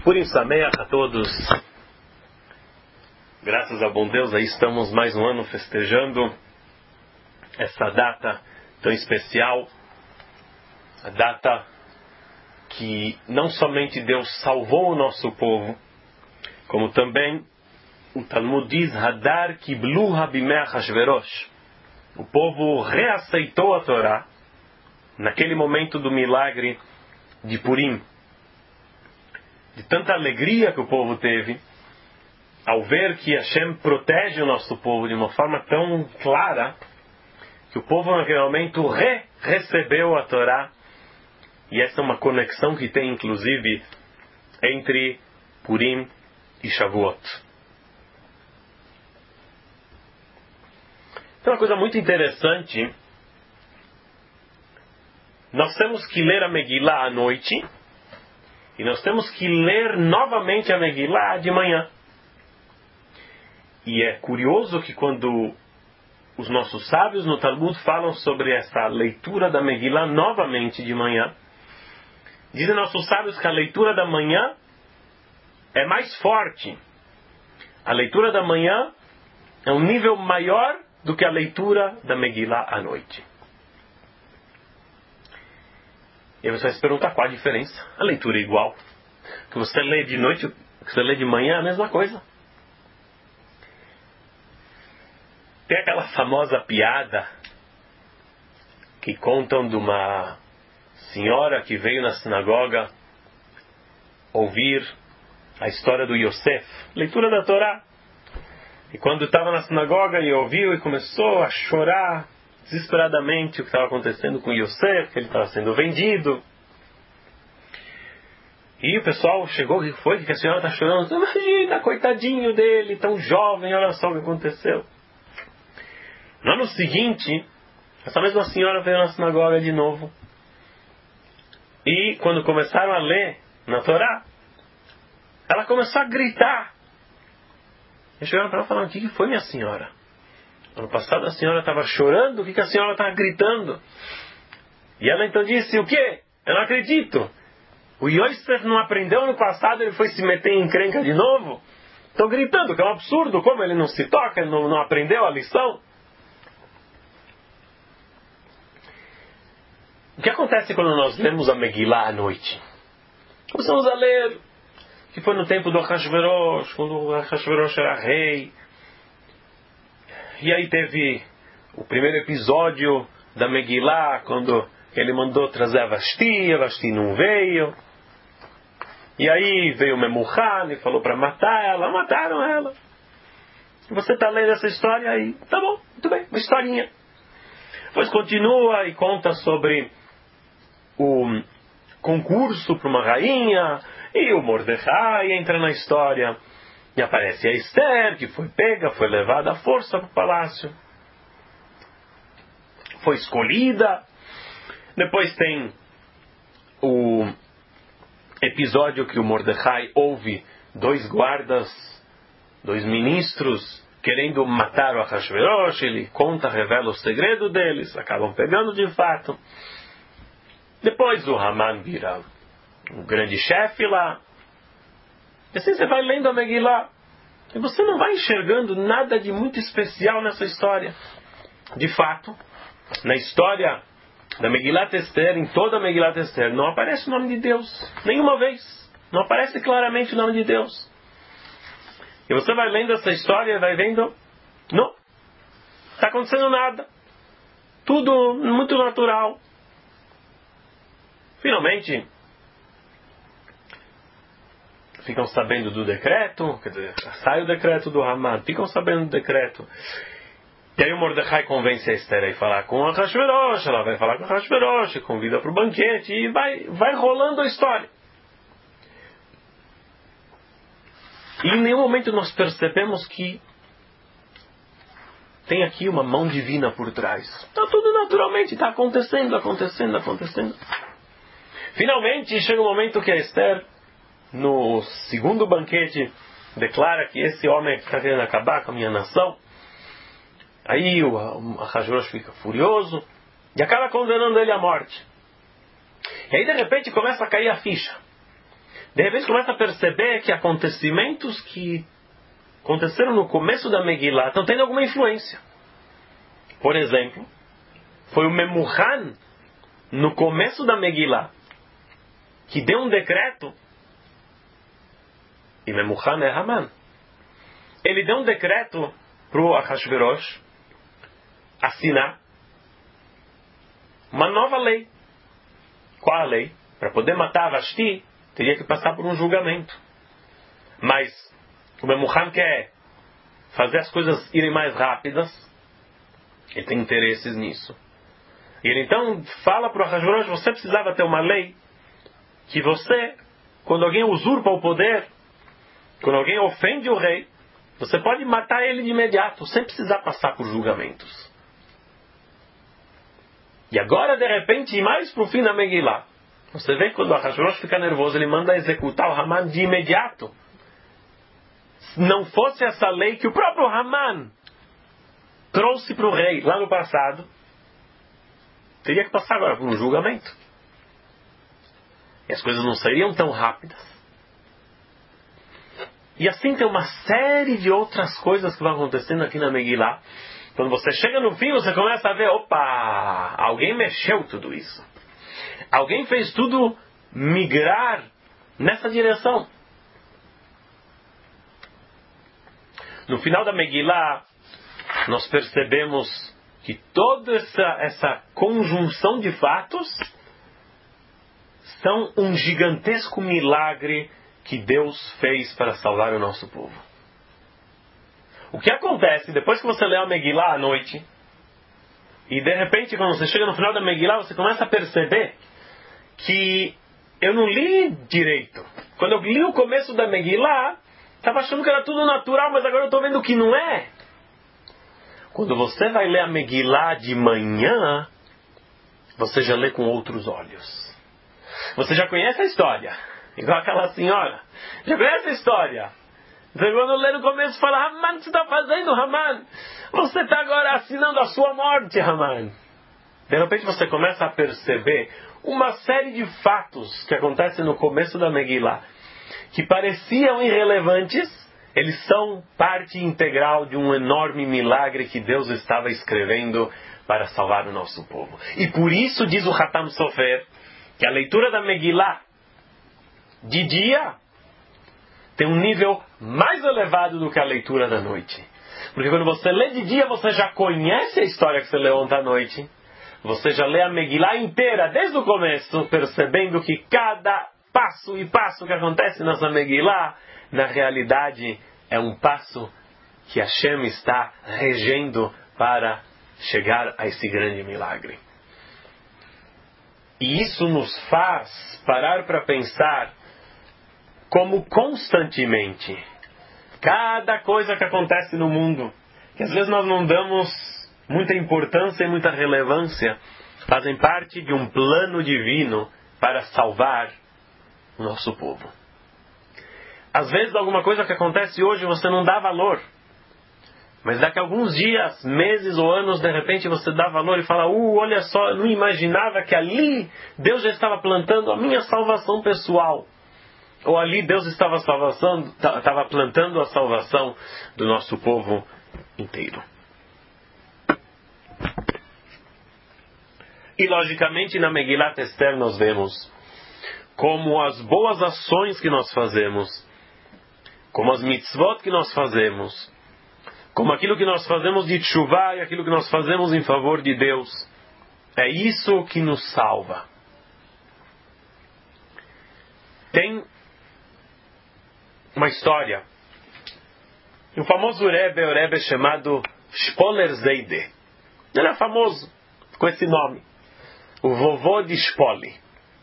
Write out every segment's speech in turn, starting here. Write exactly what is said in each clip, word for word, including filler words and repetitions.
Purim Sameach a todos. Graças ao bom Deus, aí estamos mais um ano festejando essa data tão especial. A data que não somente Deus salvou o nosso povo, como também o Talmud diz, Hadar Kiblu Habimeh Hashverosh. O povo reaceitou a Torá naquele momento do milagre de Purim. De tanta alegria que o povo teve ao ver que Hashem protege o nosso povo de uma forma tão clara, que o povo naquele momento re recebeu a Torá. E essa é uma conexão que tem inclusive entre Purim e Shavuot. Então, uma coisa muito interessante, nós temos que ler a Megillah à noite e nós temos que ler novamente a Megillah de manhã. E é curioso que quando os nossos sábios no Talmud falam sobre essa leitura da Megillah novamente de manhã, dizem nossos sábios que a leitura da manhã é mais forte. A leitura da manhã é um nível maior do que a leitura da Megillah à noite. E aí você vai se perguntar qual a diferença. A leitura é igual. O que você lê de noite, o que você lê de manhã é a mesma coisa. Tem aquela famosa piada que contam de uma senhora que veio na sinagoga ouvir a história do Yosef, leitura da Torá. E quando estava na sinagoga e ouviu e começou a chorar desesperadamente o que estava acontecendo com Yosef, que ele estava sendo vendido. E o pessoal chegou, e foi que a senhora está chorando? Imagina, coitadinho dele, tão jovem, olha só o que aconteceu. No ano seguinte, essa mesma senhora veio na sinagoga de novo. E quando começaram a ler na Torá, ela começou a gritar. E chegaram para ela e falaram: o que foi, minha senhora? Ano passado a senhora estava chorando, o que a senhora estava gritando? E ela então disse: o quê? Eu não acredito. O Yosef não aprendeu ano passado, ele foi se meter em encrenca de novo? Estou gritando, que é um absurdo, como ele não se toca, ele não, não aprendeu a lição? O que acontece quando nós lemos a Megillah à noite? Começamos a ler que foi no tempo do Ahashverosh, quando o Ahashverosh era rei. E aí teve o primeiro episódio da Megillah, quando ele mandou trazer a Vashti, a Vashti não veio. E aí veio o Memuhan e falou para matar ela, mataram ela. E você está lendo essa história aí? Tá bom, muito bem, uma historinha. Depois continua e conta sobre o concurso para uma rainha, e o Mordecai entra na história. E aparece a Esther, que foi pega, foi levada à força para o palácio. Foi escolhida. Depois tem o episódio que o Mordecai ouve dois guardas, dois ministros, querendo matar o Ahashverosh. Ele conta, revela o segredo deles, acabam pegando de fato. Depois o Haman vira o grande chefe lá. E assim você vai lendo a Megillah e você não vai enxergando nada de muito especial nessa história. De fato, na história da Megillat Esther, em toda a Megillat Esther, não aparece o nome de Deus. Nenhuma vez. Não aparece claramente o nome de Deus. E você vai lendo essa história e vai vendo, não está acontecendo nada. Tudo muito natural. Finalmente, ficam sabendo do decreto, quer dizer, sai o decreto do Haman, ficam sabendo do decreto. E aí o Mordecai convence a Esther a ir falar com a Ahashverosh, ela vai falar com a Ahashverosh, convida para o banquete e vai, vai rolando a história. E em nenhum momento nós percebemos que tem aqui uma mão divina por trás. Está tudo naturalmente, está acontecendo, acontecendo, acontecendo. Finalmente chega o momento que a Esther, no segundo banquete, declara que esse homem está querendo acabar com a minha nação. Aí o Ahashverosh fica furioso e acaba condenando ele à morte. E aí de repente começa a cair a ficha. de repente começa a perceber que acontecimentos que aconteceram no começo da Megillah estão tendo alguma influência. Por exemplo, foi o Memuhan, no começo da Megillah, que deu um decreto, e Memuhan é Haman. Ele deu um decreto para o Ahasverosh assinar uma nova lei. Qual a lei? Para poder matar a Vashti, teria que passar por um julgamento. Mas o Memuhan quer fazer as coisas irem mais rápidas. Ele tem interesses nisso. E ele então fala para o Ahasverosh: você precisava ter uma lei que você, quando alguém usurpa o poder, quando alguém ofende o rei, você pode matar ele de imediato, sem precisar passar por julgamentos. E agora, de repente, mais para o fim da Megillah, você vê que quando o Ahasverosh fica nervoso, ele manda executar o Haman de imediato. Se não fosse essa lei que o próprio Haman trouxe para o rei lá no passado, teria que passar agora por um julgamento. E as coisas não seriam tão rápidas. E assim tem uma série de outras coisas que vão acontecendo aqui na Megillah. Quando você chega no fim, você começa a ver, opa, alguém mexeu tudo isso. Alguém fez tudo migrar nessa direção. No final da Megillah, nós percebemos que toda essa, essa conjunção de fatos são um gigantesco milagre que Deus fez para salvar o nosso povo. O que acontece depois que você lê a Megillah à noite, e de repente quando você chega no final da Megillah, você começa a perceber que eu não li direito. Quando eu li o começo da Megillah, estava achando que era tudo natural, mas agora eu estou vendo que não é. Quando você vai ler a Megillah de manhã, você já lê com outros olhos. Você já conhece a história. Igual aquela senhora. Já conhece a história. Então, quando lê no começo, fala: Haman, o que você está fazendo, Haman? Você está agora assinando a sua morte, Haman. De repente você começa a perceber uma série de fatos que acontecem no começo da Megillah, que pareciam irrelevantes, eles são parte integral de um enorme milagre que Deus estava escrevendo para salvar o nosso povo. E por isso diz o Hatam Sofer que a leitura da Megillah de dia tem um nível mais elevado do que a leitura da noite. Porque quando você lê de dia, você já conhece a história que você leu ontem à noite. Você já lê a Megillah inteira, desde o começo, percebendo que cada passo e passo que acontece nessa Megillah, na realidade, é um passo que Hashem está regendo para chegar a esse grande milagre. E isso nos faz parar para pensar como constantemente, cada coisa que acontece no mundo, que às vezes nós não damos muita importância e muita relevância, fazem parte de um plano divino para salvar o nosso povo. Às vezes alguma coisa que acontece hoje você não dá valor, mas daqui a alguns dias, meses ou anos, de repente você dá valor e fala: uh, olha só, eu não imaginava que ali Deus já estava plantando a minha salvação pessoal. Ou ali Deus estava, salvação, estava plantando a salvação do nosso povo inteiro. E logicamente na Megillat Esther nós vemos como as boas ações que nós fazemos, como as mitzvot que nós fazemos, como aquilo que nós fazemos de tshuvah e aquilo que nós fazemos em favor de Deus, é isso que nos salva. Tem uma história. Um famoso Rebbe, o Rebbe chamado Spoler Zeide. Ele é famoso com esse nome. O vovô de Spoli.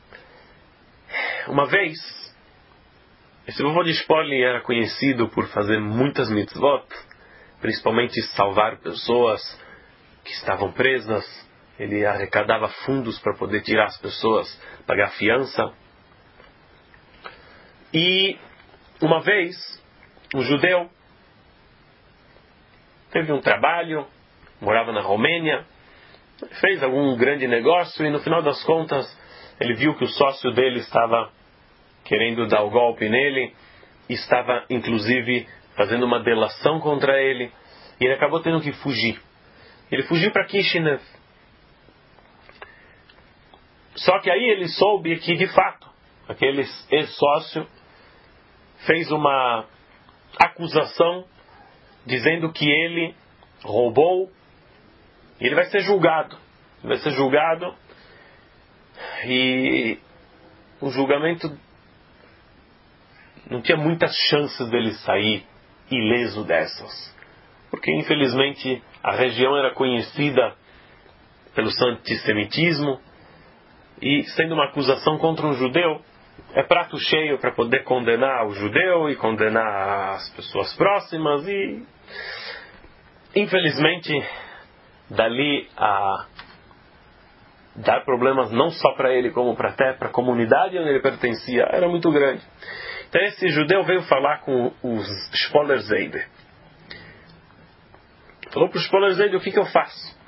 Uma vez, esse vovô de Spoli era conhecido por fazer muitas mitzvot, principalmente salvar pessoas que estavam presas. Ele arrecadava fundos para poder tirar as pessoas, pagar fiança. E uma vez, um judeu teve um trabalho, morava na Romênia, fez algum grande negócio e no final das contas ele viu que o sócio dele estava querendo dar o golpe nele, estava inclusive fazendo uma delação contra ele, e ele acabou tendo que fugir. Ele fugiu para Kishinev. Só que aí ele soube que, de fato, aquele ex-sócio fez uma acusação dizendo que ele roubou, e ele vai ser julgado. Ele vai ser julgado, e o julgamento não tinha muitas chances dele sair ileso dessas. Porque, infelizmente, a região era conhecida pelo seu antissemitismo, e sendo uma acusação contra um judeu, é prato cheio para poder condenar o judeu e condenar as pessoas próximas, e infelizmente dali a dar problemas não só para ele como para até para a comunidade onde ele pertencia era muito grande. Então esse judeu veio falar com os Spolerzeider. Falou para o Spolerzeider: o que, que eu faço?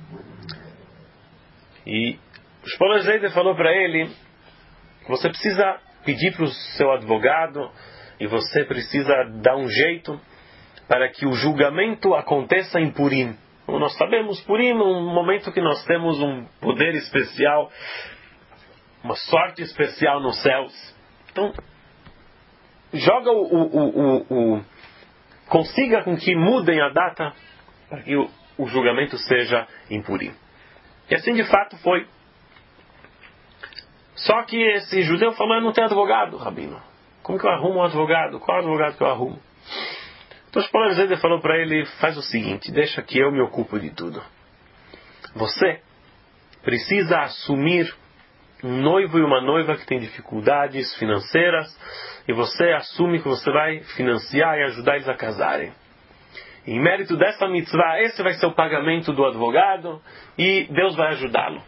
E o Spolerzeider falou para ele: você precisa pedir para o seu advogado e você precisa dar um jeito para que o julgamento aconteça em Purim. Como nós sabemos, Purim é um momento que nós temos um poder especial, uma sorte especial nos céus. Então, joga o, o, o, o, o consiga com que mudem a data para que o, o julgamento seja em Purim. E assim de fato foi. Só que esse judeu falou: eu não tenho advogado, rabino. Como que eu arrumo um advogado? Qual advogado que eu arrumo? Então o Spolerzeider falou para ele: faz o seguinte, deixa que eu me ocupo de tudo. Você precisa assumir um noivo e uma noiva que tem dificuldades financeiras, e você assume que você vai financiar e ajudar eles a casarem. Em mérito dessa mitzvah, esse vai ser o pagamento do advogado, e Deus vai ajudá-lo.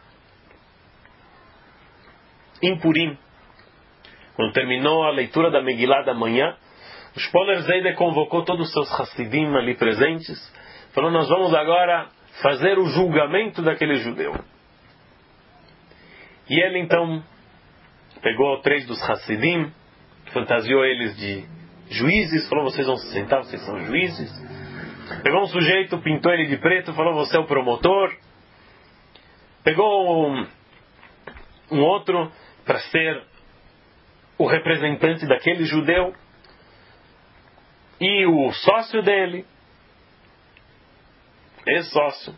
Em Purim, quando terminou a leitura da Megilá da manhã, o Spolerzeider convocou todos os seus Hassidim ali presentes, falou: nós vamos agora fazer o julgamento daquele judeu. E ele então pegou três dos Hassidim, fantasiou eles de juízes, falou: vocês vão se sentar, vocês são juízes. Pegou um sujeito, pintou ele de preto, falou: você é o promotor. Pegou um, um outro para ser o representante daquele judeu, e o sócio dele, ex-sócio.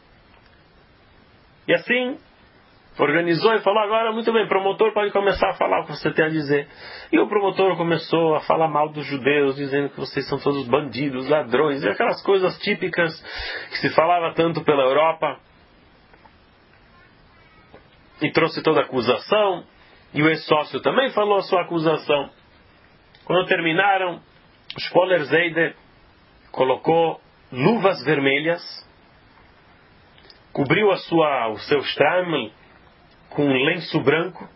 E assim organizou e falou: agora, muito bem, promotor pode começar a falar o que você tem a dizer. E o promotor começou a falar mal dos judeus, dizendo que vocês são todos bandidos, ladrões, e aquelas coisas típicas que se falava tanto pela Europa. E trouxe toda a acusação, e o ex-sócio também falou a sua acusação. Quando terminaram, o Spolerzeider colocou luvas vermelhas, cobriu a sua, o seu shtreimel com um lenço branco,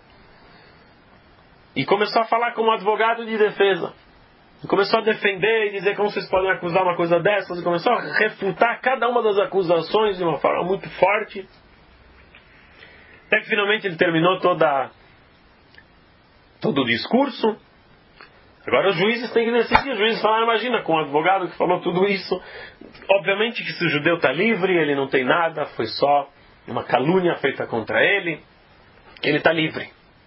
e começou a falar como advogado de defesa. E começou a defender e dizer como vocês podem acusar uma coisa dessas, e começou a refutar cada uma das acusações de uma forma muito forte. Até que finalmente ele terminou toda, todo o discurso. Agora os juízes têm que decidir. Os juízes falaram: imagina, com um advogado que falou tudo isso, obviamente que se o judeu está livre, ele não tem nada, foi só uma calúnia feita contra ele, ele está livre.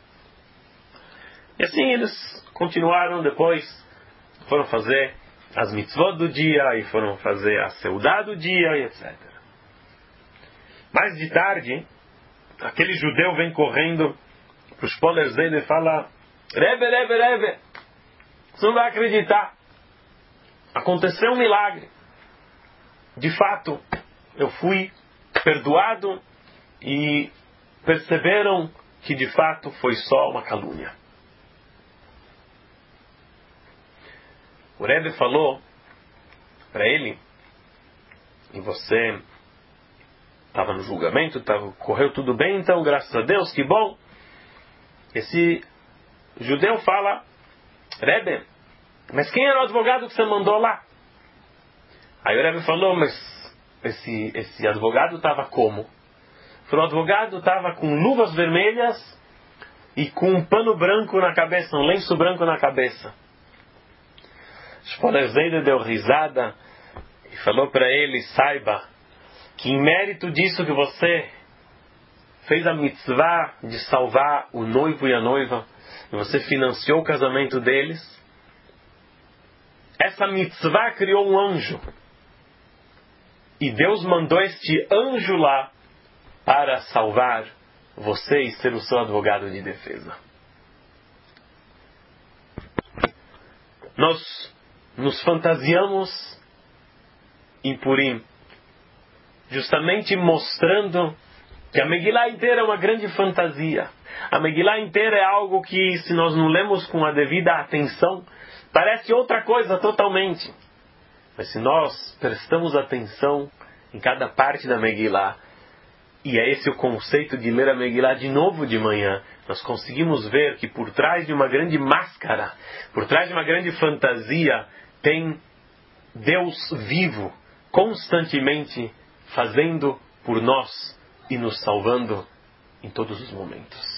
E assim eles continuaram depois, foram fazer as mitzvot do dia, e foram fazer a seudá do dia, e etcétera. Mais de tarde, aquele judeu vem correndo para os Spolerzeider e fala: Rebbe, Rebbe, Rebbe, você não vai acreditar, aconteceu um milagre. De fato, eu fui perdoado, e perceberam que de fato foi só uma calúnia. O Rebbe falou para ele: e você estava no julgamento, tava, correu tudo bem, então graças a Deus, que bom. Esse judeu fala: Rebbe, mas quem era o advogado que você mandou lá? Aí o Rebbe falou: mas esse, esse advogado estava como? O advogado estava com luvas vermelhas e com um pano branco na cabeça, um lenço branco na cabeça. Shpoler Zayde deu risada e falou para ele: saiba que em mérito disso que você fez a mitzvah de salvar o noivo e a noiva, e você financiou o casamento deles, essa mitzvah criou um anjo. E Deus mandou este anjo lá para salvar você e ser o seu advogado de defesa. Nós nos fantasiamos em Purim, justamente mostrando que a Megillah inteira é uma grande fantasia. A Megillah inteira é algo que, se nós não lemos com a devida atenção, parece outra coisa totalmente. Mas se nós prestamos atenção em cada parte da Megillah, e é esse o conceito de ler a Megillah de novo de manhã, nós conseguimos ver que por trás de uma grande máscara, por trás de uma grande fantasia, tem Deus vivo, constantemente fazendo por nós e nos salvando em todos os momentos.